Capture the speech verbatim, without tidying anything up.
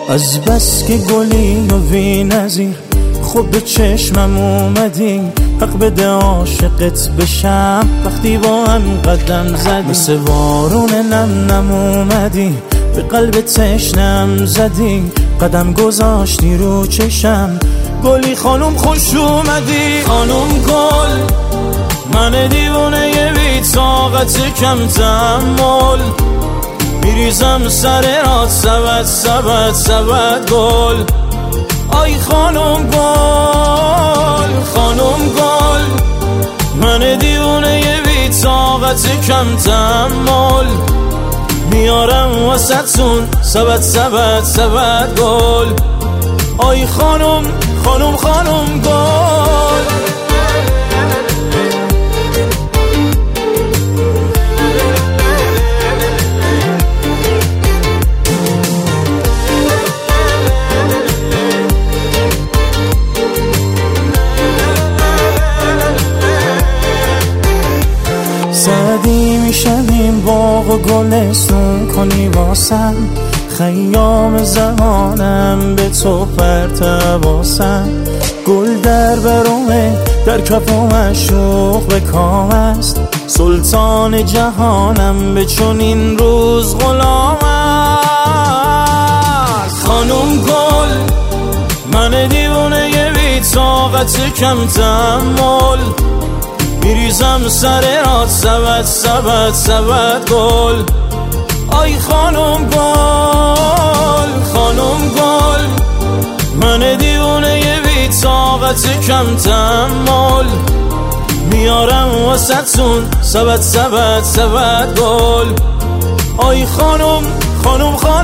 از بس که گلی و بی نظیر خوب به چشمم اومدی، حق بده عاشقت بشم وقتی با هم قدم زدی. مثل بارون نم نم اومدی به قلب تشنم زدی، قدم گذاشتی رو چشم گلی خانم خوش اومدی. خانم گل من دیوونه ی بی طاقت کم تحمل، میریزم سر رات سبت سبت سبت گل. آی خانم گل خانم گل من دیوونه ی بی طاقت کم تحمل، میارم واسه‌تون سبت سبت سبت گل. آی خانم خانم خانم گل. سعدی میشویم باغ و گلستون کنی واسم، خیام زمانم به تو پرتواسم. گل در برومه در کف و مشوق به کام است، سلطان جهانم به چون این روز غلام است. خانم گل من دیوونه ی بی طاقت کم تحمل، میریزم سر رات سبت سبت سبت گل. آی خانم گل خانم گل من دیوونه ی بی طاقت کم تحمل، میارم واسه‌تون سبت سبت سبت گل. آی خانم خانم خانم